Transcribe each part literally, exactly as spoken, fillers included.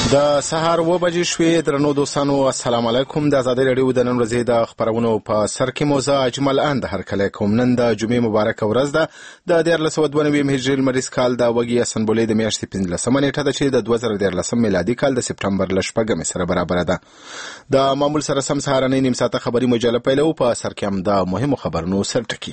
د سهار و بجې شوې. درنو دوستانو السلام علیکم. د ازادي رادیو د نن ورځې د خبرونو په سر کې موزه اجمل اند هر کله کوم. نن د جمعې مبارک ورځ ده د دیار لسو دوه هجري المریز کال د وګي سنبولې د میاشتې پنځلسمه نیټه ده چې د دوه زره دیارلسم میلادي کال د سپټمبر لشپږمې سره برابر ده. د معمول سره سم سهارنۍ نیم ساعته خبري مجله پیلو. په سر کې هم د مهمو خبرونو سرټکی.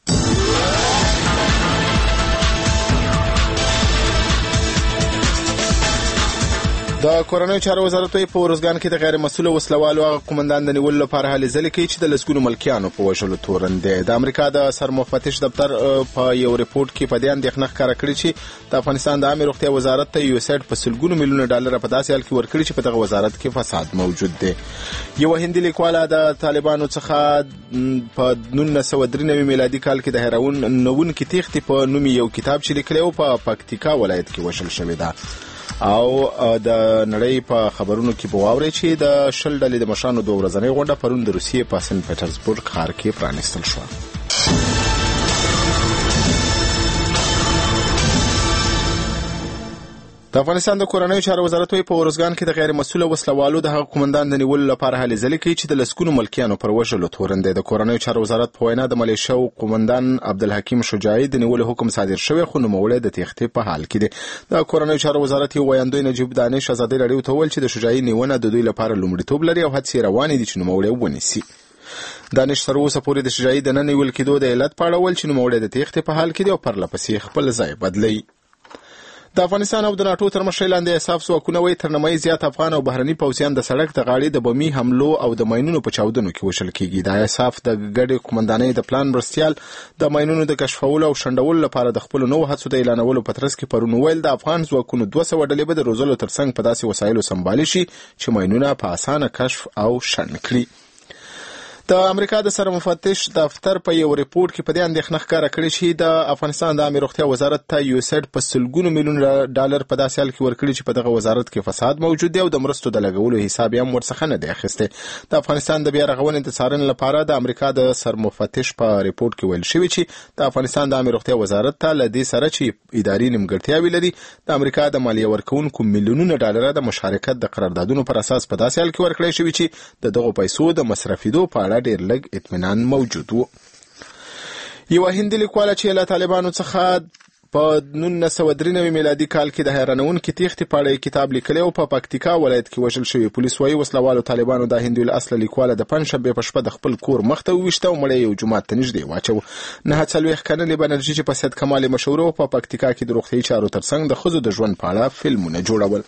د کورنۍ چارو وزارت په ورزګان کې د غیر مسؤل وسلوالو قومندان د نیولو لپاره هلې ځلې کوي چې د لسګونو ملکیانو په وژلو تورن دي. د امریکا د سرمفتش دفتر په یو ریپورت کې په دې اندېښنه ښکاره کړې چې د افغانستان د عامه روغتیا وزارت ته یو سیټ په سلګونو میلیونه ډالر په داسې حال کې ورکړي چې په دغه وزارت کې فساد موجود دی. یو هندي لیکواله د طالبانو څخه په نولس سوه درې نوي میلادي کال کې د هیروین نوونکي تېښتې په نوم یو کتاب چې لیکلی و په پکتیکا ولایت کې وژل شوی ده. او د نړۍ په خبرونو کې به واورئ چې د شل ډلې د مشرانو دوه ورځنۍ غونډه پرون د روسیې په سنت پیټرزبورګ ښار کې پرانیستل شوه. د افغانستان د کورنۍ چارو وزارت په ورزګان کې د غیر مسؤل وسلوالو د هغه قومندان د نیولو لپاره هلې ځلې کوي چې د لسګونو ملکیانو پر وژلو تورن دی. د کورنۍ چارو وزارت په وینا د ملیشیا قومندان عبدالحکیم شجاعي د نیولو حکم صادر شوی، خو نوموړی د تېښتې په حال کې دی. د کورنۍ چارو وزارت یو ویاندوی نجیب دانش ازادي راډیو ته وویل چې د شجاعي نیونه د دوی لپاره لومړیتوب لري او هڅې روانې دي چې نوموړی ونیسي. دانش تر اوسه پورې د شجاعي د نه نیول کېدو د علت په اړه وویل چې نوموړی د تېښتې په حال کې دی او پرله پسې خپل ځای بدلوي. د افغانستان او د ناټو تر مشرۍ لاندې اساف ځواکونه وایي تر نیمایي زیات افغان او بهرني پوځیان د سړک د غاړې د بمي حملو او د ماینونو په چاودنو کې وژل کېږي. د اساف د ګډې قومندانۍ د پلان مرستیال د ماینونو د کشفولو او شنډولو لپاره د خپلو نوو هڅو د اعلانولو په ترڅ کې پرون ویل د افغان ځواکونو دوه سوه ډلې به د روزلو ترڅنګ په داسې وسایلو سمبالي شي چې ماینونه په اسانه کشف او شنډ کړي. د امریکا د سرمفتش دفتر په یو ریپورت کې په دې اندېښنه ښکاره کړې چې د افغانستان د عامه روغتیا وزارت ته یو سیټ په سلګونو میلیونه ډالر په داسې حال کې ورکړي چې په دغه وزارت کې فساد موجود دی او د مرستو د لګولو حساب یې هم ورڅخه نه دی اخیستی. د افغانستان د بیا رغونې د څارنې لپاره د امریکا د سرمفتش په ریپورت کې ویل شوي چې د افغانستان د عامه روغتیا وزارت ته له دې سره چې اداري نیمګړتیاوې لري د امریکا د مالیه ورکوونکو میلیونونه ډالر د مشارکت د قراردادونو پر اساس په داسې حال کې ورکړی شوي چې د دغو پیسو د مصرفېدو په اړه ډېر لږ اطمینان موجود و. یو هندي لیکواله چې له طالبانو څخه په نولس سوه درې نوي میلادي کال کې د حیرانونکې تېښتې په اړه کتاب لیکلی او په پکتیکا ولایت کې وژل شوی. پولیس وایي وسلوالو طالبانو د هندي الاصله لیکواله د پنجشنبې په شپه د خپل کور مخ ته وویشته او مړی یو جومات ته نږدې واچوه. نهه څلوېښت کلنې بنرجي چې په سید کمال مشهوره په پکتیکا کې د روغتیایي چارو ترڅنګ د ښځو د ژوند په اړه فلمونه جوړول.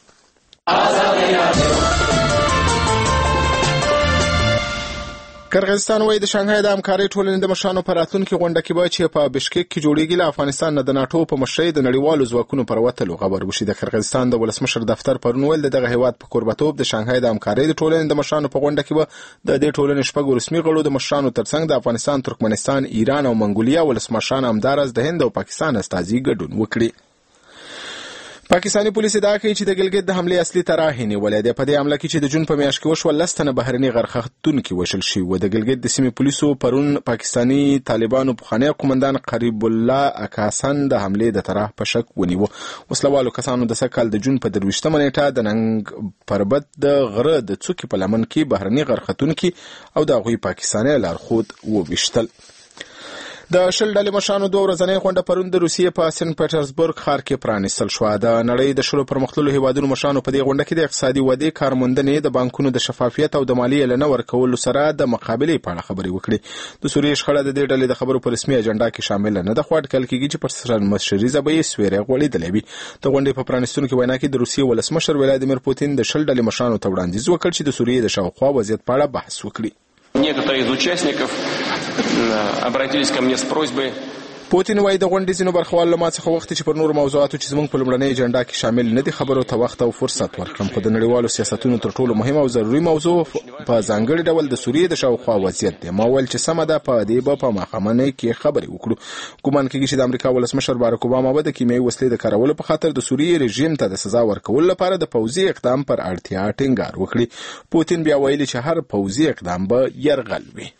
قرغیزستان وایي د شانګهای د همکارۍ ټولنې د مشرانو په راتلونکي غونډه کې به چې په بشکک کې جوړیږي له افغانستان نه د ناټو په مشرۍ د نړیوالو ځواکونو پر وتلو خبر وشي. د قرغیزستان د ولسمشر دفتر پرون ویل د دغه هیواد په کوربتوب د شانګهای د همکارۍ د ټولنې د مشرانو په غونډه کې به د دې ټولنې شپږو رسمي غړو د مشرانو ترڅنګ د افغانستان، ترکمنستان، ایران او منګولیا ولسمشران همداراز د هند او پاکستان استازي ګډون وکړي. پاکستاني پولیس ادعا کوي چې د ګلګت د حملې اصلي طرح یې نیولې ده. په دې حمله کې چې د جون په میاشت کې وشوه لس تنه بهرني غرخښتونکي وژل شوي وو. د ګلګت د سیمې پولیسو پرون پاکستاني طالبانو پخوانی قومندان قریب الله اکاسن د حملې د طرح په شک ونیوه. وسلوالو کسانو د سږ کال د جون په درویشتمه نیټه د ننګ پربت د غره د څوکې په لمن کې بهرني غرخښتونکي او د هغوی پاکستاني لارښود وویشتل. د شل ډلې مشرانو دوه ورځنۍ غونډه پرون د روسیې په سنت پیټرزبورګ ښار کې پرانیستل شوه. د نړۍ د شلو پرمختللو هیوادونو مشرانو په دې غونډه کې د اقتصادي ودې، کارموندنې، د بانکونو د شفافیت او د مالیې له نه ورکولو سره د مقابلې په اړه خبرې وکړې. د سوریې شخړه د دې ډلې د خبرو په رسمي اجنډا کې شامل نه ده، خو اټکل کېږي چې پر سرمشریزه به یې سویری غوړېدلی وي. د غونډې په پرانیستونکې وینا کې د روسیې ولسمشر ولادیمیر پوتین د شل ډلې مشرانو ته وړاندیز وکړ چې د سوریې د شاوخوا وضعیت په اړه بحث وکړي. Некоторые из участников обратились ко мне с просьбой پوتین وایي د غونډې ځینو برخوالو له ما څخه غوښتي چې پر نورو موضوعاتو چې زموږ په لومړنۍ اجنډا کې شامل نه دي خبرو ته وخت او فرصت ورکړم، خو د نړیوالو سیاستونو تر ټولو مهمه او ضروري موضوع په ځانګړي ډول د سوریې د شاوخوا وضعیت دی. ما ویل چې سمه ده، په دې به په ماښامنۍ کې خبرې وکړو. ګومان کېږي چې د امریکا ولسمشر بارک اوباما به د کیمیاوي وسلې د کارولو په خاطر د سوریې رژیم ته د سزا ورکولو لپاره د پوځي اقدام پر اړتیا ټینګار وکړي. پوتین بیا ویلي چې هر پوځي اقدام به یرغل وي.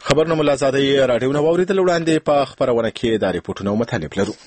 خبرونه ملا زادی راډیو نو اوریدل وړاندې په خبرونه کې د ریپورتونو مطالب لرو.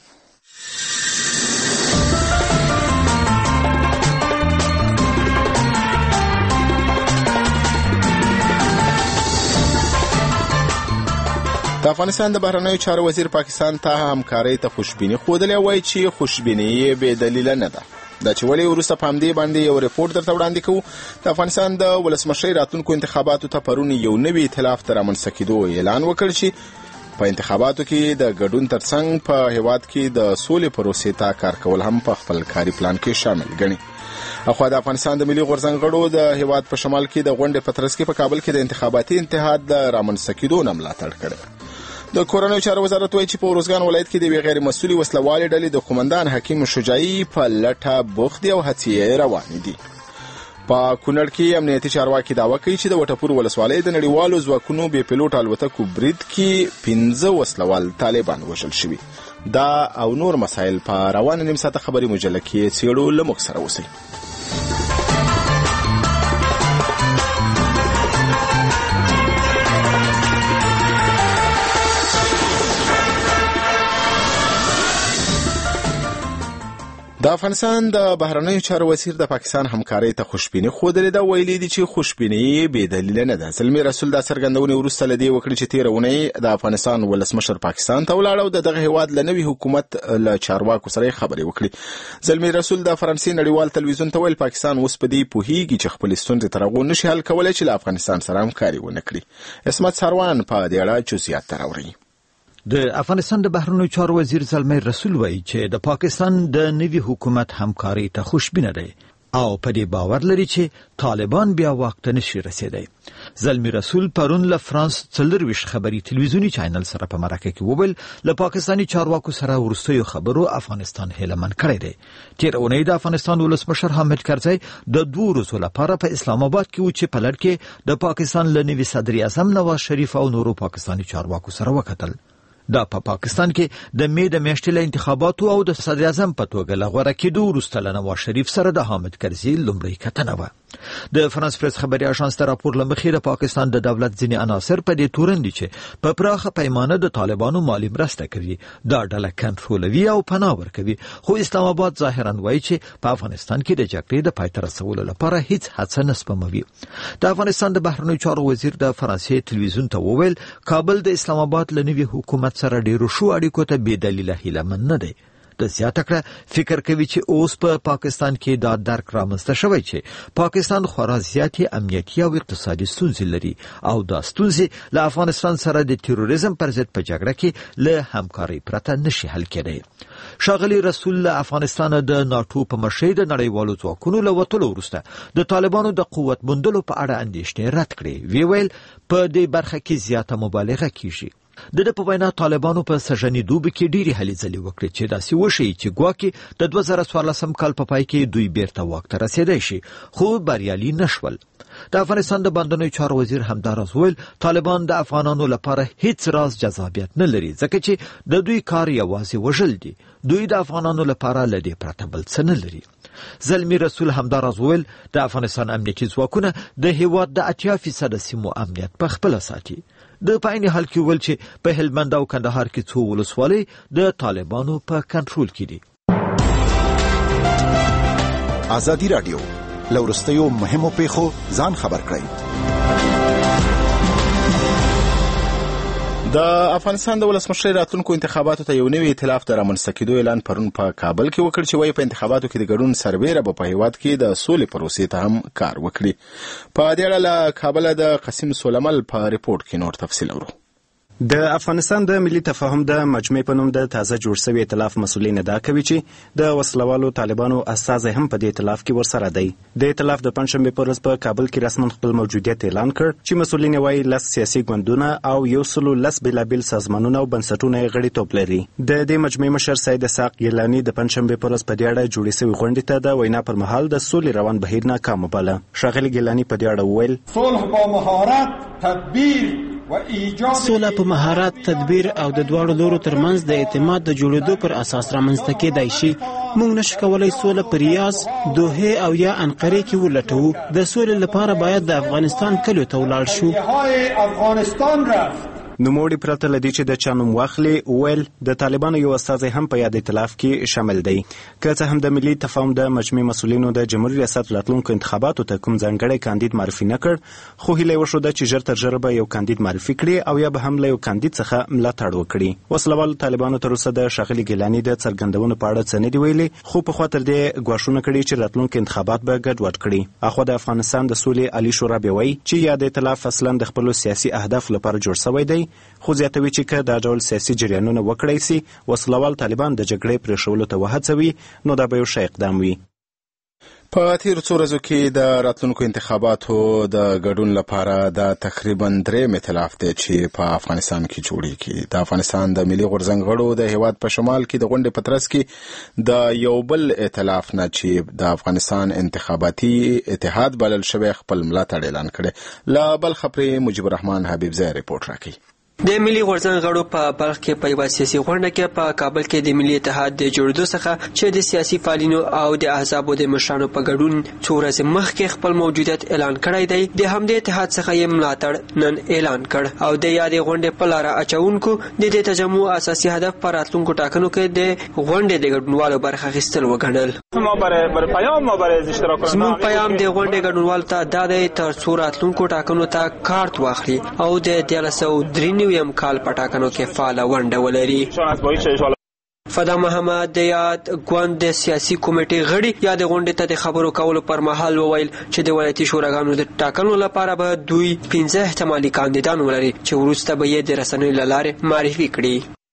د افغانستان د بهرنیو چارو وزیر پاکستان ته همکارۍ ته خوشبیني ښودلې، وایي چې خوشبیني یې بې دلیله نه ده. دا چې ولې وروسته په همدې باندې یو ریپورت درته وړاندې کوو. د افغانستان د ولسمشرۍ راتلونکو انتخاباتو ته پرون یو نوی ائتلاف د رامنځته کېدو اعلان وکړ چې په انتخاباتو کې د ګډون ترڅنګ په هیواد کې د سولې پروسې ته کار کول هم په خپل کاري پلان کې شامل ګڼي. اخوا د افغانستان د ملي غورځنګ غړو د هیواد په شمال کې د غونډې په ترڅ کې په کابل کې د انتخاباتي اتحاد د رامنځته کېدو نه ملاتړ کړی. د کورنیو چارو وزارت وایي چې په اروزګان ولایت کې د یوې غیر مسؤلې وسلوالې ډلې د قومندان حکیم شجاعي په لټه بوخت دي او هڅې روانې دي. په کونړ کې امنیتي چارواکي دعوه کوي چې د وټپور ولسوالۍ د نړیوالو ځواکونو بې پیلوټ الوتکو برید کې پنځه وسلوال طالبان وژل شوي. دا او نور مسایل په روانه نیم ساعته خبري مجله کې څېړو. له موږ سره اوسئ. د افغانستان د بهرنیو چارو وزیر د پاکستان همکارۍ ته خوشبیني ښودلې ده. ویلي دي چې خوشبیني یې بې دلیله نه ده. زلمي رسول دا څرګندونې وروسته له دې وکړې چې تېره اونۍ د افغانستان ولسمشر پاکستان ته ولاړ او د دغه هیواد له نوي حکومت له چارواکو سره یې خبرې وکړې. زلمي رسول د فرانسې نړیوال تلویزیون ته ویل پاکستان اوس په دې پوهیږي چې خپلې ستونزې تر هغو نشي حل کولی چې له افغانستان سره همکاري ونه کړي. عصمت سروان په دې اړه جزئیات راوړي. د افغانستان د بهرنیو چارو وزیر زلمي رسول وایي چې د پاکستان د نوي حکومت همکاري ته خوشبینه دی او په دې باور لري چې طالبان بیا واک ته نشي رسیدای. زلمي رسول پرون له فرانس څلرویشت خبري تلویزیونی چینل سره په مرکه کې وویل له پاکستاني چارواکو سره ورستیو خبرو افغانستان هیلمن کړی دی. تیر اونۍ د افغانستان ولسمشر حامد کرزی د دوه ورځو لپاره په اسلام آباد کې و چې په لړ کې د پاکستان له نوي صدر اعظم نواز شریف او نورو پاکستاني چارواکو سره وکتل. دا په پا پاکستان کې د می د میاشتې له انتخاباتو او د صدر اعظم په توګه له غوره کېدو وروسته له نواز شریف سره د حامد کرزي لومړۍ کتنه وه. د فرانس پریس خبري اژانس د راپور له مخې د پاکستان د دولت ځینې عناصر په دې تورن دي چې په پراخه پیمانه د طالبانو مالی مرسته کوي، دا ډله کنټرولوي او پناه ورکوي. خو اسلام آباد ظاهرا وایي چې په افغانستان کې د جګړې د پای ته رسولو لپاره هیڅ هڅه نه سپموي. د افغانستان د بهرنیو چارو وزیر د فرانسې تلویزیون ته وویل کابل د اسلام آباد له نوي حکومت سره ډیرو شو اړیکو ته بې دلیله هیلهمن نه دی. د زیاته کړه فکر کوي چې اوس په پا پاکستان کې دا درک رامنځته شوی چې پاکستان خورا زیاتې امنیتي او اقتصادي ستونزې لري او دا ستونزې له افغانستان سره د تیروریزم پر ضد په جګړه کې له همکارۍ پرته نشي حل کېدی. ښاغلي رسول له افغانستان د ناټو په مشرۍ د نړیوالو ځواکونو له وتلو وروسته د طالبانو د قوت موندلو په اړه اندېښنې رد کړې. وی ویل په دې برخه کې زیاته مبالغه کیږي. د د په وینا طالبانو په سژنې دوبي کې ډېرې هلې ځلې وکړې چې داسې وشي چې ګواکې د دوه زره څوارلسم کال په پای کې دوی بیرته واک ته رسېدی شي، خو بریالي نشول. د افغانستان د بهرنیو چارو وزیر همداراز ویل طالبان د افغانانو لپاره هیڅ راز جذابیت نه لري ځکه چې د دوی کار یوازې وژل دي. دوی د افغانانو لپاره له دې پرته بل څه نه لري. زلمي رسول همداراز ویل د افغانستان امنیتي ځواکونه د هیواد د اتیا فیصده سیمو امنیت په خپله ساتي. د په عین حال کې ویل چې په هلمند او کندهار کې څو ولسوالۍ د طالبانو په کنټرول کې دي. ازادي رادیو له وروستیو مهمو پیښو ځان خبر کړئ. د افغانستان د ولسمشرۍ راتلونکو انتخاباتو ته یو نوی ائتلاف د رامنځته کېدو اعلان پرون په کابل کې وکړ چې وایي په انتخاباتو کې د ګډون سربیره به په هیواد کې د سولې پروسې ته هم کار وکړي. په دې اړه له کابله د قاسم سولمل په ریپورت کې نور تفصیل اورو. د افغانستان د ملي تفاهم د مجمع په نوم د تازه جوړ شوی ائتلاف مسؤلین ادعا کوي چې د وسلوالو طالبانو استازي هم په دې ائتلاف کې ورسره دی. د ائتلاف د پنځشنبه په ورځ په کابل کې رسماً خپل موجودیت اعلان کړ چې مسؤلین وايي لس سیاسي ګوندونه او یو سلو لس بېلابېل سازمانونه او بنسټونه یې غړیتوب لري. د دې مجمع مشر سید اسحاق ګیلاني د پنځشنبه په ورځ په دې اړه جوړې شوې غونډې ته د وینا پر مهال د سولې روان بهیر ناکام وباله. ښاغلي ګیلاني په دې اړه وویل صلح با مهارت، تدبیر سوله په مهارت، تدبیر او د دواړو لورو ترمنځ د اعتماد د جوړېدو پر اساس رامنځته کېدای شي. موږ نشو کولی سوله په ریاض، دوحې او یا انقرې کې ولټوو. د سولې لپاره باید د افغانستان کلیو ته ولاړ شو. نوموړي پرته له دې چې د چا نوم واخلي ویل د طالبانو یو استازی هم په یاد ائتلاف کې شامل دی. که څه هم د ملي تفاهم د مجمع مسؤلینو د جمهوریت ریاست راتلونکو انتخاباتو ته کوم ځانګړی کاندید معرفي نه کړ، خو هیله یې وښوده چې ژر تر ژره به یو کاندید معرفي کړي او یا به هم له یو کاندید څخه ملاتړ وکړي. وسلوالو طالبانو تر اوسه د ښاغلي ګیلاني د څرګندونو په اړه څه نه دي ویلي، خو پخوا تر دې ګواښونه کړي چې راتلونکي انتخابات به ګډوډ کړي. اخوا د افغانستان د سولې عالي شورا بیا وایي چې یاد ائتلاف اصلا د خپلو سیاسي اهدافو لپاره جوړ شوی دی، خو زیاتوي چې که دا ډول سیاسي جریانونه وکړی سي وسلوال طالبان د جګړې پرېښولو ته وهڅوي، نو دا به یو ښه اقدام وي. په تیرو څو ورځو کې د راتلونکو انتخاباتو د ګډون لپاره د تقریبا درېیم ائتلاف دی چې په افغانستان کې جوړیږي. د افغانستان د ملي غورځنګ غړو د هیواد په شمال کې د غونډې په ترڅ کې د یو بل ائتلاف نه چې د افغانستان انتخاباتي اتحاد بلل شوی خپل ملاتړ اعلان کړی. له بلخ پرې مجيب الرحمن حبیبزی رپورټ راکوي. د ملي غورځنګ غړو په بلخ کې په یوه سیاسي غونډه کې په کابل کې د ملي اتحاد د جوړېدو څخه چې د سیاسي فعالینو او د احزابو د مشرانو په ګډون څو ورځې مخکې خپل موجودیت اعلان کړی دی، د همدې اتحاد څخه یې ملاتړ نن اعلان کړ او د یادې غونډې په لاره اچونکو د دې تجمع اساسي هدف په راتلونکو ټاکنو کې د غونډې د ګډونوالو برخه اخیستل وګڼل. زموږ پیام د غونډې ګډونوالو ته دا دی تر څو راتلونکو ټاکنو ته کارت واخلي او د دیارلس سوه درې نویم کال په ټاکنو کې فعاله ونډه ولري. فدا محمد د یاد ګوند د سیاسي کمیټې غړي یاد غونډې ته د خبرو کولو پر مهال وویل چې د ولایتي شوراګانو د ټاکنو لپاره به دوی پنځه احتمالي کاندیدان ولري چې وروسته به یې د رسنیو له لارې معرفي کړي.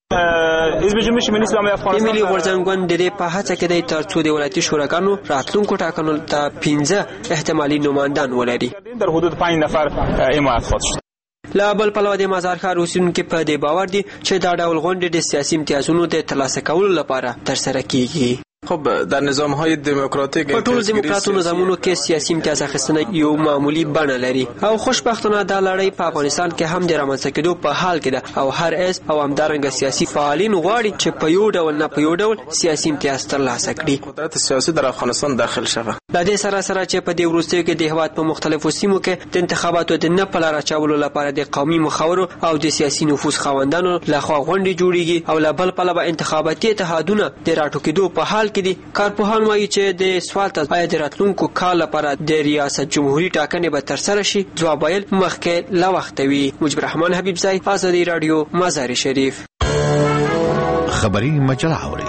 د ملي غورځنګ ګوند د دې په هڅه کې دی تر څو د ولایتي شوراګانو راتلونکو ټاکنو ته پنځه احتمالي نوماندان ولري. لا بل پلوه د مزار ښار اوسیدونکي په دې باور دي چې دا ډول غونډې د سیاسي امتیازونو د ترلاسه کولو لپاره ترسره کیږي. خب در نظام‌های دموکراتیک په ټولو دموکراتو نظامونو کې سیاسي امتیاز اخیستنه یو معمولی بڼه لري او خوشبختانه دا لړۍ په افغانستان کې هم د رامنځته کېدو په حال کې ده او هر حزب او همدارنګه سیاسي فعالین غواړي چې په یو ډول نه په یو ډول سیاسي امتیاز ترلاسه کړي. قدرت سیاسي در افغانستان داخل شوه. د دې سره سره چې په دې وروستیو کې د هیواد په مختلفو سیمو کې د انتخاباتو د نه په لاره اچولو لپاره د قومي مخاورو او د سیاسي نفوذ خاوندانو لخوا غونډې جوړیږي او له بل پلوه انتخاباتي اتحادونه د راټوکېدو په حال کې دي. کارپوهان وایي چې د سوال ته آیا د راتلونکو کال لپاره د ریاست جمهوریت ټاکنې به ترسره شي، ځواب ویل مخکې له وخته وي. مجيب الرحمن حبیبزی، آزادي رادیو، مزار شریف. خبری مجله اوري.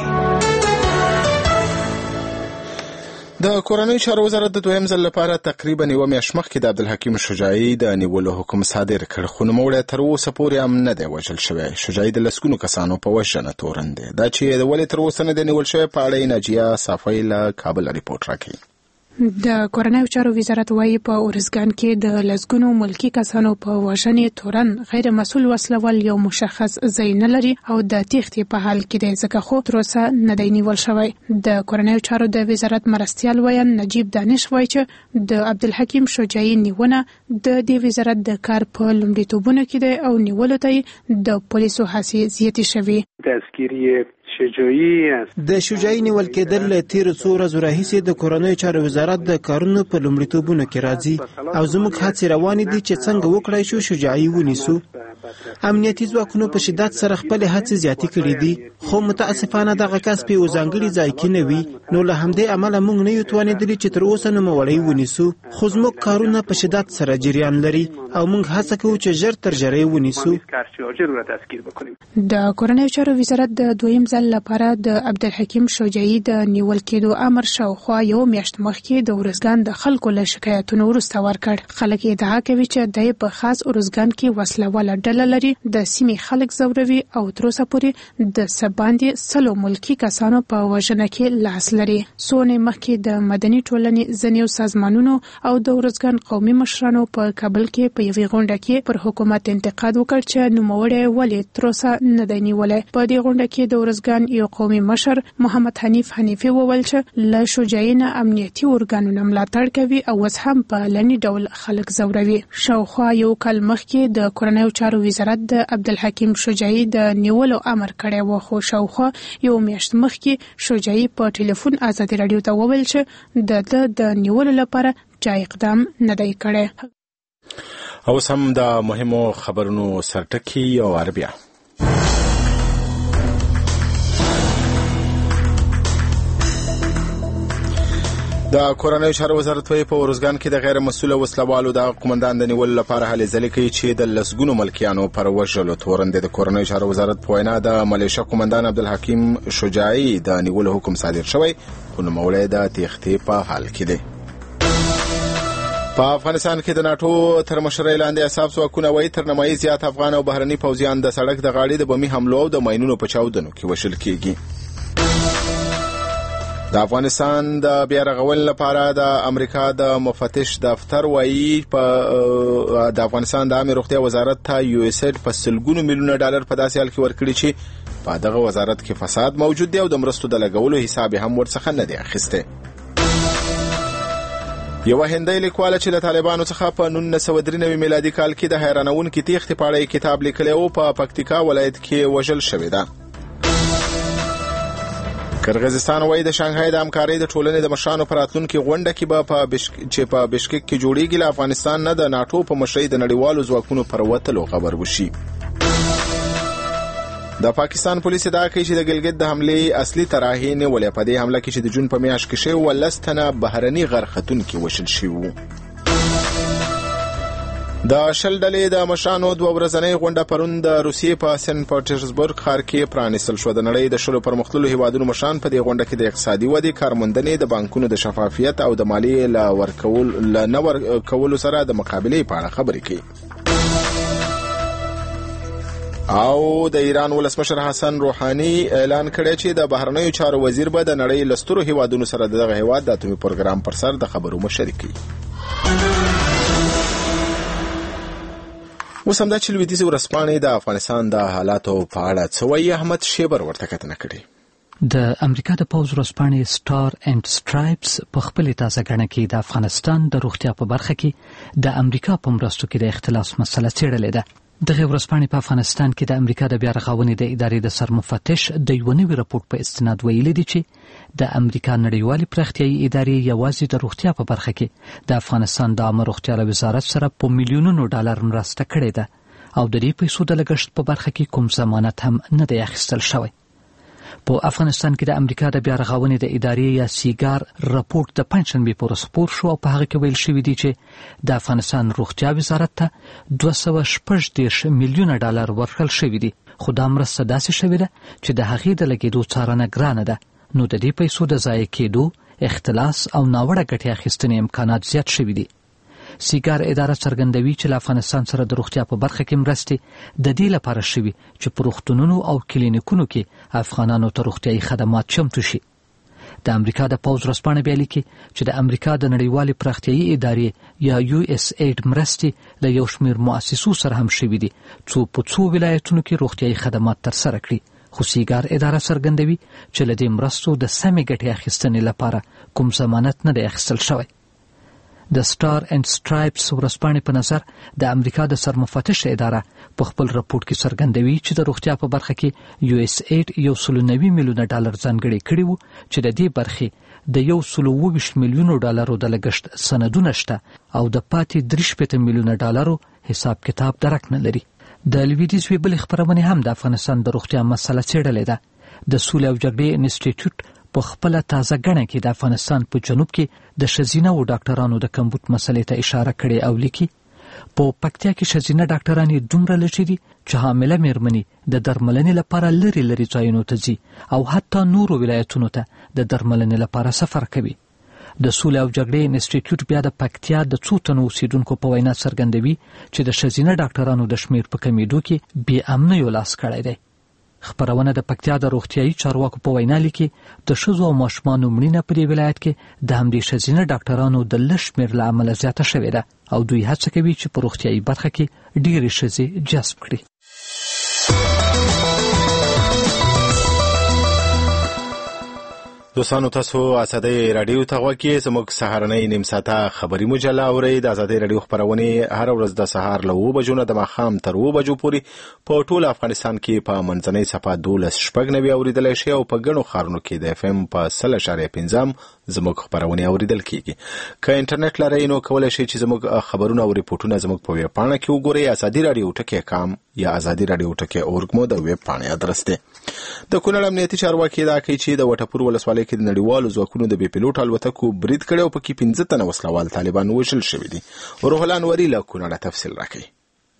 د کورنۍ چارو وزارت د دویم ځل لپاره تقریبا یوه میاشت مخکې د عبدالحکیم شجاعي د نیولو حکم صادر کړ، خو نوموړی تر اوسه پورې هم نه دی وژل شوی. شجاعي د لسګونو کسانو په وژنه تورن دی. دا چې د ولې تر اوسه نه دی نیول شوی په اړه ناجیه صافی له کابل رپورټ راکوي. د کورنۍ چارو وزارت وايي په اورزګان کې د لسګونو ملکی کسانو په وژنې تورن غیر مسؤل وسلوال یو مشخص ځای نه لري او د تېښتې په حال کې دی، ځکه خو تر اوسه نه دی نیول شوی. د کورنۍ چارو د وزارت مرستیال ویان نجیب دانش وایي چې د عبدالحکیم شجاعي نیونه د دې وزارت د کار په لومړیتوبونو کې دی او نیولو ته د پولیسو هڅې زیاتې شوي. د شجاعي نیول کېدل له تیرو څو ورځو راهیسې د کورنۍ چارو وزارت د کارونو په لومړیتوبونو کې راځي او زموږ هڅې روانې دي چې څنګه وکړای شو شجاعي ونیسو. امنیتي ځواکونو په شدت سره خپل هڅې زیاتې کړې دي، خو متاسفانه دغه کس په یو ځانګړي ځای کې نه وي، نو له همدې امله موږ نه یو توانېدلي چې تر اوسه نوموړی ونیسو. خو زموږ کارونه په شدت سره جریان لري او موږ هڅه کوو چې ژر تر ژره یې ونیسو. د کورنۍ چارو وزارت د دویم ځل لپاره د عبدالحکیم شجاعي د نیول کېدو امر شاوخوا یو میاشت مخکې د اورزګان د خلکو له شکایتونو وروسته ورکړ. خلک ادعا کوي چې د په خاص اورزګان کې وسله واله ډله ډله لري د سیمې خلک زوروي او تر اوسه پورې د سباندې سلو ملکی کسانو په وژنه کې لاس لري. سونه مخکې د مدني ټولنې ځینې سازمانونو او د ارزګان قومي مشرانو په کابل کې په یوې غونډه کې پر حکومت انتقاد وکړ چې نوموړی ولې تر اوسه نه دی نیولی. په دې غونډه کې د ارزګان یو قومي مشر محمد حنیف حنیفي وویل چې له شجاعینه امنیتي ارګانونه ملاتړ کوي او اوس هم په لنی ډول خلک زوروي. شاوخوا یو کال مخکې د کورنیو چارو وزارت د عبدالحکیم شجاعي د نیولو امر کړی و، خو شاوخوا یو میاشت مخکې شجاعي په ټلیفون ازادي راډیو ته وویل چې د د د نیولو لپاره چا اقدام نه دی کړی. اوس هم د مهمو خبرونو سرټکی او عربیا. د کورنیو چارو وزارت په ورزګان کې د غیر مسؤل وسلوالو د قومندان د نیولو لپاره هلې ځلې کوي چې د لسګونو ملکیانو پر وژلو تورن د کورنیو چارو وزارت په وینا د ملیشه قومندان عبدالحکیم شجاعي د نیولو حکم صادر شوی، خو نوموړی د تېښتې په حال کې دی. په افغانستان کې د ناټو تر مشرۍ لاندې اصحاب ځواکونه وایي تر نیمایي زیات افغان او بهرني پوځیان د سړک د غاړې د بمي حملو او د ماینونو په چاودنو کې وژل کېږي. د افغانستان د بیا رغولو لپاره د امریکا د مفتش دفتر وایي په د افغانستان د عامه روغتیا وزارت ته یو اس ایډ په سلګونو میلیونه ډالر په داسې حال کې ورکړي چې په دغه وزارت کې فساد موجود دی او د مرستو د لګولو حساب هم ورڅخه نه دی اخیستی. یو هندۍ لیکواله چې له طالبانو څخه په نولس سوه درې نوي میلادي کال کې د حیرانونکي تېښتې په اړه کتاب لیکلی او په پکتیکا ولایت کې وژل شوې ده. قرغیزستان وایي د شانګهای د همکارۍ د ټولنې د مشرانو په راتلونکي غونډه کې به په بشک چې په بشکک کې جوړیږي له افغانستان نه د ناټو په مشرۍ د نړیوالو ځواکونو پر وتلو خبر وشي. د پاکستان پولیس ادعا کوي چې د ګلګت د حملې اصلي طراحي نیولې. په دې حمله کې چې د جون په میاشت کې شوی ولس تنه بهرني غرختونکي وژل شوي وو. د شل ډلې د مشرانو دوه ورځنۍ غونډه پرون د روسیې په سنت پیټرزبورګ ښار کې پرانیستل شوه. د نړۍ د شلو پرمختللو هیوادونو مشران په دې غونډه کې د اقتصادي ودې، کارموندنې، د بانکونو د شفافیت او د مالیې له ورکول له نه ورکولو سره د مقابلې په اړه خبرې کوي. او د ایران ولسمشر حسن روحاني اعلان کړی چې د بهرنیو چارو وزیر به د نړۍ له سترو هیوادونو سره دغه هیواد د اتومي پروګرام پر سر د خبرو مشري کوي. اوس همدا چې لویدیځې ورځپاڼې د افغانستان د حالاتو په اړه څه وایي، احمد شیبر ورته کتنه کړې. د امریکا د پوځ ورځپاڼې سټار اینډ سټرایپس په خپلې تازه ګڼه کې د افغانستان د روغتیا په برخه کې د امریکا په مرستو کې د اختلاس مسله څېړلې ده. دغه ورځپاڼې په افغانستان کې د امریکا د بیا رغونې د ادارې د سرمفتش د یو نوي راپورټ په استناد ویلي دي چې د امریکا نړیوالې پراختیایي ادارې یوازې د روغتیا په برخه کې د افغانستان د عامه روغتیا وزارت سره په میلیونونو ډالر مرسته کړې ده او د دې پیسو د لګښت په برخه کې کوم ضمانت هم نه دی اخیستل شوی. په افغانستان کې د امریکا د بیا رغونې د ادارې یا سیګار راپورټ د پنځشنبې په ورځ خپور شو او په هغه کې ویل شوي دي چې د افغانستان روغتیا وزارت ته دوه سوه شپږ دېرش میلیونه ډالر ورکړل شوي دي، خو دا مرسته داسې شوې ده چې د هغې د لګېدو څارنه ګرانه ده، نو د دې پیسو د ضایع کېدو، اختلاس او ناوړه ګټې اخیستنې امکانات زیات شوي دي. سیګار اداره څرګندوي چې له افغانستان سره د روغتیا په برخه کې مرستې د دې لپاره شوي چې په روغتونونو او کلینیکونو کې افغانانو ته روغتیایي خدمات چمتو شي. د امریکا د پوځ ورځپاڼه بیانوي چې د امریکا د نړیوالې پراختیایي ادارې یا یو اس ایډ مرستې له یو شمېر مؤسسو سره هم شوي دي څو په څو ولایتونو کې روغتیایي خدمات ترسره کړي، خو سیګار اداره څرګندوي چې له دې مرستو د سمې ګټې اخیستنې لپاره کوم ضمانت نه دی اخیستل شوی. د سټار اینډ سټرایپس ورځپاڼې په نظر د امریکا د سرمفتش اداره په خپل راپورټ کې څرګندوي چې د روغتیا په برخه کې یو اس ایډ یو سل نوي میلیونه ډالر ځانګړي کړي وو چې د دې برخې د یو سل اووه ویشت میلیونو ډالرو د لګښت سندونه شته او د پاتې درې شپېته میلیونه ډالرو حساب کتاب درک نه لري. د لویدیځ وی بلې خپرونې هم د افغانستان د روغتیا مسله څېړلې ده. د سولې او جګړې انسټیټیوټ په خپل تازه ګڼه کې د افغانستان په جنوب کې د ښځینه او ډاکټرانو د کمبود مسلې ته اشاره کړې او لیکي په پکتیا کې ښځینه ډاکټرانې دومره لږې دي چې حامله مېرمنې د درملنې لپاره لرې لرې ځایونو ته ځي او حتی نورو ولایتونو ته د درملنې لپاره سفر کوي. د سولې او جګړې انسټیټیوټ بیا د پکتیا د څو تنو اوسیدونکو په وینا څرګندوي چې د ښځینه ډاکټرانو د شمیر په کمیدو کې بې امنیو لاس کړی دی. خبرونه د پکتیا د روغتیايي چارواکو په وینا لیکي د ښځو او ماشومانو مړینه په دې ولایت کې د همدې ښځینه ډاکټرانو د لږ شمیر له امله زیاته شوې ده او دوی هڅه کوي چې په روغتیايي برخه کې ډېرې ښځې جذب کړي. دوستانو تاسو ازادي رادیو ته غوږی زموږ سهارنۍ نیم ساعته خبري مجله اورئ. د ازادي رادیو خبرونه هر ورځ د سهار له اوه بجو نه د ماښام تر اوه بجو پورې په ټول افغانستان کې په منځنۍ صفه دولس شپږ نوي اوریدلای شي او په ګڼو ښارونو کې د اف ام په سل اشاریه پنځم زموږ خبرونه اوریدل کیږي. که انټرنیټ لرئ نو کولای شئ چې زموږ خبرونه او ریپورتونه زموږ په ویب پاڼه کې وګورئ. ازادي رادیو ټکی کام یا ازادي رادیو ټکی اورګ مو د ویب پاڼې ادرس دی. د کونړ امنیتي چارواکي دا کوي چې د وټپور ولسوالۍ کې د نړیوالو ځواکونو د بي پیلوټ الوتکو برید کړي او پکې پنځه تنه وسلوال طالبان وژل شوي دي. روح الله انوري له کونړ تفصیل راکړي.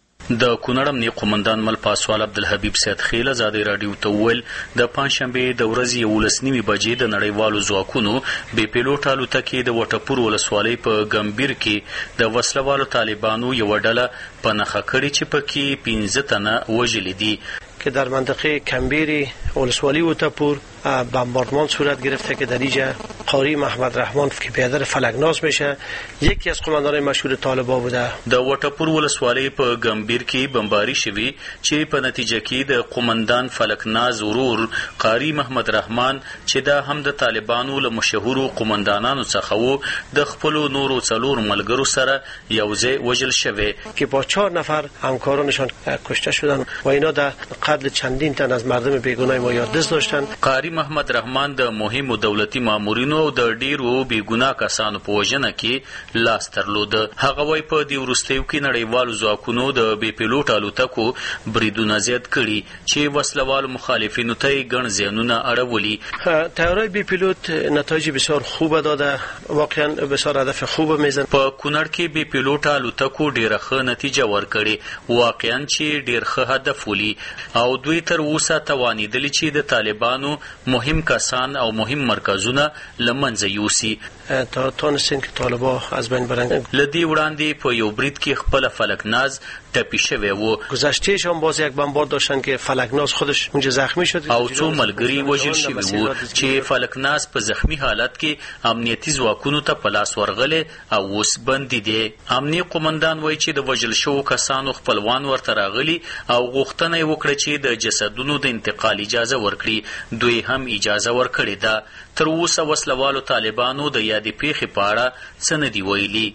د کونړ امنیه قومندان مل پاسوال عبدالحبیب سید خیل ازادي رادیو ته ویل د پنځشنبه د ورځې یولس نیمې بجې د نړیوالو ځواکونو بي پیلوټ الوتکې د وټپور ولسوالۍ په ګمبیر کې د وسلوالو طالبانو یو ډله په نښه کړې چې پکې پنځه تنه وژلي دي که در منطقه کمبیری ولسوالی وټپور بمباردمان صورت گرفته که در اینجا قاری محمد رحمان که پیادر فلکناز میشه یکی از قماندانان مشهور طالبان بوده. د وټپور ولسوالی په ګمبیر کې بمباری شوی چې په نتیجه کې د قماندان فلکناز ورور قاری محمد رحمان چې دا هم د طالبانو له مشهورو قماندانانو څخه وو د خپل نورو څلور ملګرو سره یوځای وژل شوی که با چهار نفر همکارانشان کشته شدن و اینا در قتل چندین تن از مردم بیگناه ما یادداشت داشتن. قاری محمد رحمان د مهمو دولتي مامورینو د ډیرو بیګناه کسانو په وژنه کې لاس درلود. هغه وایي په دې وروستیو کې نړیوالو ځواکونو د بي پیلوټ الوتکو بریدونه زیات کړي چې وسلوالو مخالفینو ته یې ګڼ زیانونه اړولي. طیاره بي پیلوټ نتایج بسیار خوب داده، واقعا بسیار هدف خوب میزن. په کونړ کې بي پیلوټ الوتکو ډیره ښه نتیجه ورکړې، واقعا چې ډیر ښه هدف ولي او دوی تر اوسه توانیدلی چې د طالبانو مهم کسان او مهم مرکزونه لمنځه یوسي. تا تونستین که طالبان از بین برن. لدی وړاندې په یو برید کې خپل فلکناز ټپي شوی و. گذشته شام باز یک بمبارد داشتن که فلکناز خودش اونجا زخمی شد او څو ملګری وژل شوي وو چې فلکناز په زخمی حالت کې امنیتي ځواکونو ته په لاس ورغلی او اوس بندي دی. امنیه قومندان وایي چې د وژل شوو کسانو خپلوان ورته راغلي او غوښتنه یې وکړه چې د جسدونو د انتقال اجازه ورکړي. دوی هم اجازه ورکړې ده. تر اوسه وسلوالو طالبانو د یادې پیښې په اړه څه نه دي ویلي.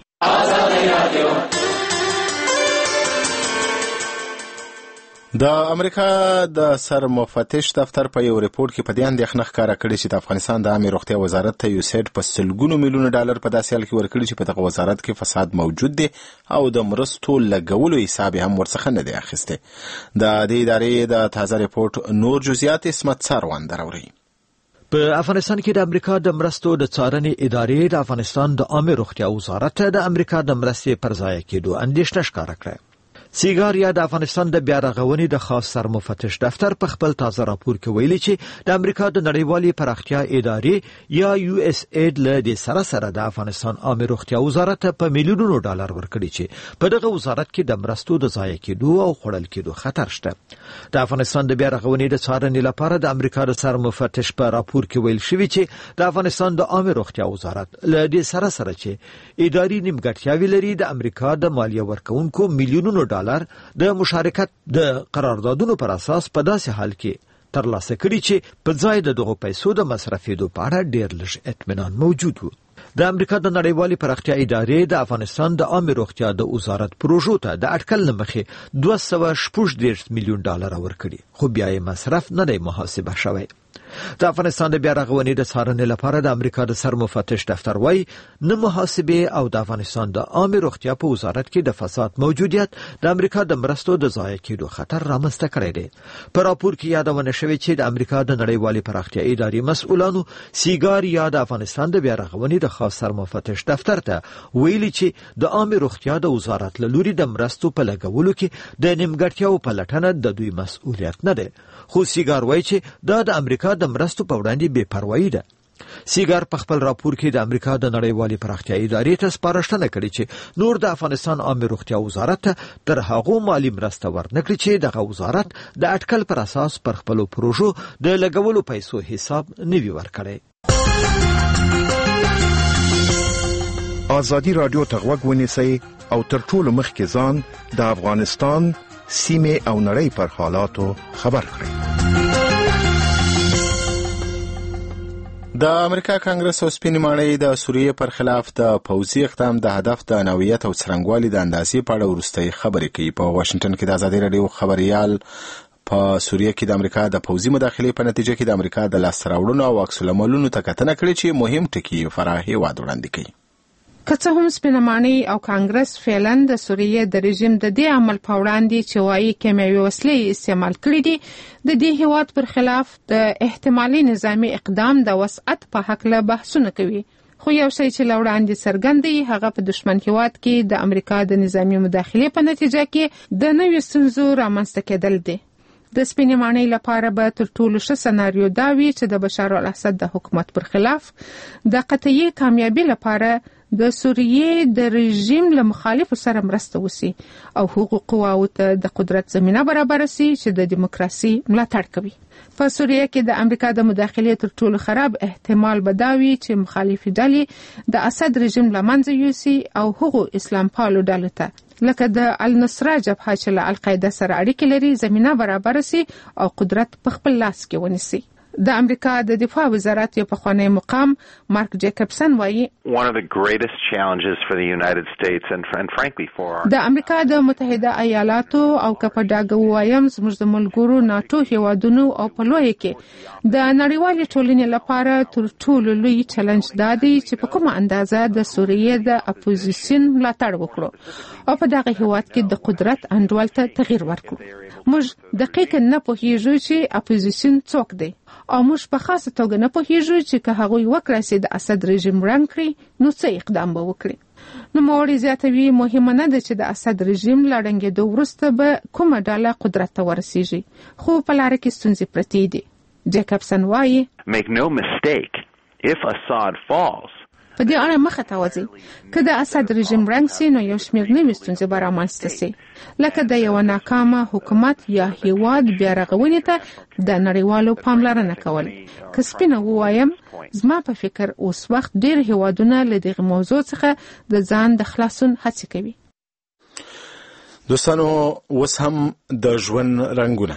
د امریکا د سر مفتش دفتر په یو ریپورت کې په دې اندېښنه ښکاره کړې چې د افغانستان د عامه روغتیا وزارت ته یوسیډ په سلګونو میلیونه ډالر په داسې حال کې ورکړي چې په دغه وزارت کې فساد موجود دی او د مرستو لګولو حساب هم ورڅخه نه دی اخیستی. د دې ادارې د تازه ریپورت نور جزئیات اسمت ساروان دراوري. په افغانستان کې د امریکا د مرستو د څارنې ادارې د افغانستان د عامه روغتیا وزارت ته د امریکا د مرستې پر ځای کېدو اندېښنه ښکاره کړه. سیګاریا د افغانستان د بیا رغونې د خاص سرمفتش دفتر په خپل تازه راپور کې ویلي چې د امریکا د نړیوالې پراختیا ادارې یا یو اس اید له دې سره سره د افغانستان عامه روغتیا وزارت په میلیونونو ډالر ورکړي چې په دغه وزارت کې د مرستو د ضایع کېدو او خوړل کېدو خطر شته. د افغانستان د بیا رغونې د څارنې لپاره د امریکا د سرمفتش په راپور کې ویل شوی چې د افغانستان د عامه روغتیا وزارت له دې سره سره چې اداري نیمګړتیاوې لري د امریکا د مالیه ورکونکو میلیونونو ډالر د مشارکت د قراردادونو پر اساس په داسې حال کې ترلاسه کړي چې په ځای د دغو پیسو د مصرفېدو په اړه ډېر لږ اطمینان موجود و. د امریکا د نړیوالې پراختیا ادارې د افغانستان د عامه روغتیا د وزارت پروژو ته د اټکل له مخې دوه سوه شپږ دېرش میلیون ډالر ورکړي، خو بیا یې مصرف نه دی محاسبه شوی. د افغانستان د بیا رغونې د څارنې لپاره د امریکا د سرمفتش دفتر وايي نه محاسبه او د افغانستان د عامه روغتیا په وزارت کې د فساد موجودیت د امریکا د مرستو د ضایع کېدو خطر رامنځته کړی دی. په راپور کې یادونه شوې چې د امریکا د نړیوالې پراختیا ادارې مسؤلانو سیګار یا د افغانستان د بیا رغونې د خاص سرمفتش دفتر ته ویلي چې د عامه روغتیا د وزارت له لوري د مرستو په لګولو کې د نیمګړتیاو په لټنه د دوی مسؤلیت نه دی. خو سیګار وايي چې دا د امریکا د مرستو په وړاندې بې پروایي ده. سیګر په خپل راپور کې د امریکا د نړیوالې پراختیایي ادارې ته سپارښتنه کړې چې نور د افغانستان عامه روغتیا وزارت تر هغو مالی مرسته ورنکړي چې دغه وزارت د اټکل پر اساس پر خپلو پروژو د لګولو پیسو حساب نوي ورکړي. ازادي رادیو ته غوږ ونیسئ او تر ټولو مخکې ځان د افغانستان سیمې او نړۍ پر حالاتو خبر کړئ. د امریکا کانګرس او سپینې ماڼۍ د سوریې پر خلاف د پوځي اقدام د هدف د نوعیت او څرنګوالي د اندازې په اړه وروستۍ خبرې کوي. په واشنگټن کې د ازادي رادیو خبريال په سوریه کې د امریکا د پوځي مداخلې په نتیجه کې د امریکا د لاسته راوړنو او عکس العملونو ته کتنه کړې چې مهم ټکي فراه هیواد وړاندې کوي. که څه هم سپینمانۍ او کانګرس فعلاً د سوریې د رژیم د دې عمل په وړاندې چې وايي کیمیاوي وسلې استعمال کړي دي د دې هیواد پر خلاف د احتمالي نظامی اقدام د وسعت په حق له بحثونه کوي. خو یو شی چې لوړاندې څرګند دی هغه په دشمن هیواد کې د امریکا د نظامی مداخلې په نتیجه کې د نوې ستونزو رامنځته کېدل دي. د سپینمانۍ لپاره به تر ټولو ښه سناریو دا وي چې د بشار الاسد د حکومت پر خلاف د قطعي کامیابی لپاره د سوریې د رژیم له مخالفو سره مرسته وسی او حقوق قواو ته د قدرت زمینه برابر سي چې د دیموکراسي ملاتړ کوي. په سوریه کې د امریکا د مداخلې تر ټولو خراب احتمال بداوي چې مخالفي ډلې د اسد رژیم لمنځه یوسي او هغو اسلام پالو ډلو ته لکه د النصره جبهه چې له القاعده سره اړیکې لري زمینه برابر سي او قدرت په خپل لاس کې ونیسي. د امریکا د دفاع وزارت یو پخوانی مقام مارک جیکبسن وایي One of the greatest challenges for the United States and, and frankly for our د امریکا د متحده ایالاتو او کپا ډاګو وایم زموږ د ملګرو ناتو هیوادونو او په لوی کې د نړیوالې ټولنې لپاره تر ټولو لوی چیلنج دا دی چې په کومه اندازه د سوریې د اپوزیشن ملاتړ وکړو او په دغه هیواد کې د قدرت انډول ته تغییر ورکړو. موږ دقیق نه پوهیږو چې اپوزیشن څوک دی او موږ په خاصه توګه نه پوهیږو چې که هغوی وکړای شي د اسد رژیم ړنګ کړي نو څه اقدام به وکړي. نوموړی زیاتوي مهمه نه ده چې د اسد رژیم له ړنګېدو وروسته به کومه ډله قدرت ته ورسیږي خو په لاره کې ستونزې پرتې دي. جیکبسن وایي Make no mistake, if Assad falls په دې اړه مخه توځي که د اسد رژیم ړنګ سي نو یو شمېر نوې ستونزې به رامنځته سي لکه د یو ناکامه حکومت یا هیواد بیا رغونې ته د نړیوالو پاملرنه کول. که سپینه ووایم زما په فکر اوس وخت ډېر هیوادونه له دغه موضوع څخه د ځان د خلاصون هڅې کوي. دوستانو اوس هم د ژوند رنګونه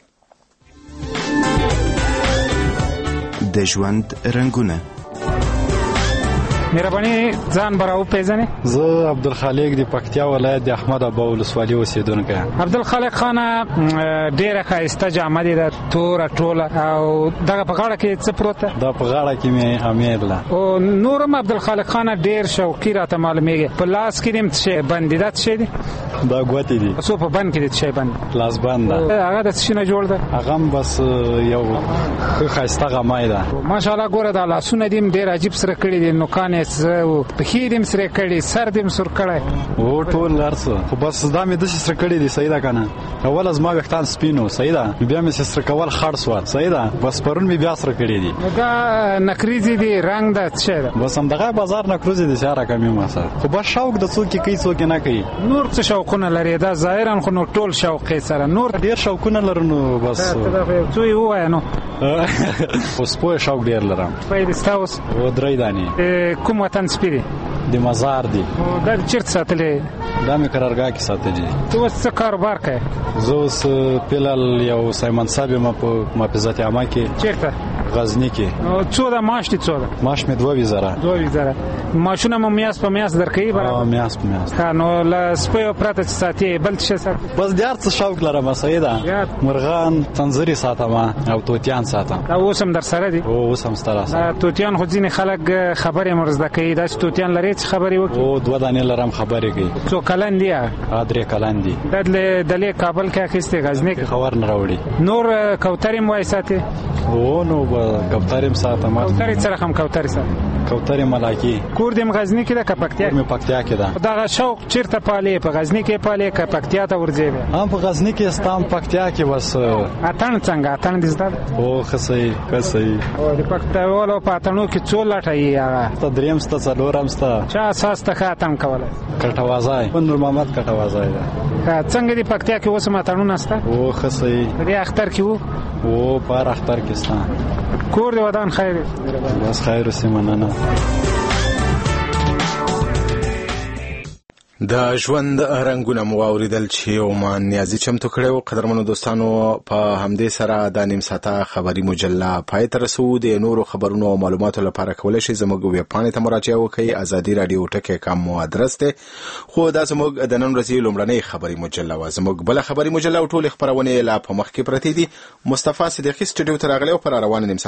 د ژوند رنګونه مهرباني ځان براو پیژنې. زه عبدالخالق د پکتیا ولایت د احمد ابا ولسوالۍ اوسیدونکی یم. عبدالخالق خان ډیره ښایسته جامه دي د توره ټوله او دغه په غاړه کې څه پروت ده؟ دا په غاړه کې مې امیر ده. او نورم عبدالخالق خان ډیر شوقي راته معلومیږي. په لاس کې دې څه بند دي؟ دا څه دي؟ دا ګوتې دي. څو په بند کې دي څه بند؟ لاس بند ده. هغه د څه نه جوړ ده؟ هغه بس یو ښه ښایسته غمای ده. ماشاءالله ګوره دا لاسونه دې ډیر عجیب سره کړي دي نوکان زه په خیرم سره کړي سر دې سر کړي او ټول لارسه خو بس دا مې د سره کړي دي صحیح ده کنه. اول از ما وختان سپینو صحیح ده بیا مې سره کول خړ سو صحیح ده بس پرون مې بیا سره کړي دي. دا نکریزي دي رنگ ده څه ده بس هم دغه بازار نکریزي دي سره کمی ما سره خو بس شوق د څوک کوي څوک نه کوي. نور څه شوقونه لري دا ظاهرا خو نو ټول شوق سره نور ډیر شوقونه لرنو بس څه یو وای نو اوس په شوق ډیر لرم. په دې ستاوس و درې دانی کوم وطن سپیری د مزار دی. دا چیرته ساتلې؟ دا مې قرارګاه کې ساتلې. ته اوس څه کاروبار کوې؟ زه اوس فلال یو سایمن صاحب یم په محافظت عامه کې. چیرته؟ غزنی کې. څو ده معاش دي څو ده؟ معاش مې دوه وزره. دوه وزره. معاشونه مو میاس په میاس درکوي برابر؟ میاس په میاس. ها نو له سپیو پرته چې ساتي بل څه ساتي؟ بس د هر څه شوق لرم صحیح ده. مرغان تنظری ساتم او توتیان ساتم. دا اوس هم در سره دي؟ او اوس هم ستاره سره. توتیان خو ځینې خلک خبرې مرزده کوي دا چې توتیان لري څه خبرې وکړي؟ او دوه دانې لرم خبرې کوي. څوک کلن دی درې کلن دي د دلې کابل کې اخیسته غزنی کې خبر نه راوړي نور کوترې مو ایساته او نو کوترې ساته ما کوترې سره هم کوترې سره کوترې ملاکی کور د غزنی کې د کپکتیا مې پکتیا کې ده دا شوق چیرته پالې په غزنی کې پالې کپکتیا ته ورځي هم په غزنی کې استام پکتیا کې وس اتن څنګه اتن دې زده او خسي خسي او د پکتاولو په اتنو کې څو لټای هغه ته دریم ست څلورم ست چا اساس ته اتن کوله کټوازای نور محمد کټوازای ده څنګه دې پکتیا کې اوس ماتنو نسته او خسي دې اختر کې وو او بار اختر کې ستان کور دې ودان خیر بس خیر سیمنانه د ژوند رنگونه مو اوریدل چې عمان نیازي چمتو کړو. قدرمنو دوستانو په همدې سره د نیم ساعته خبري مجله پای ته رسو. د نورو خبرونو او معلوماتو لپاره کولای شئ زموږ ویب پاڼې ته مراجعه وکړئ. ازادي رادیو ټکی کام مو ادرس دی. خو دا زموږ د نن ورځې لومړنۍ خبري مجله و. زموږ بل خبري مجله او ټول خبرونه لا په مخ کې پرتې دي. مصطفی صدیقی سټوډیو ته راغلی او پر روان نیم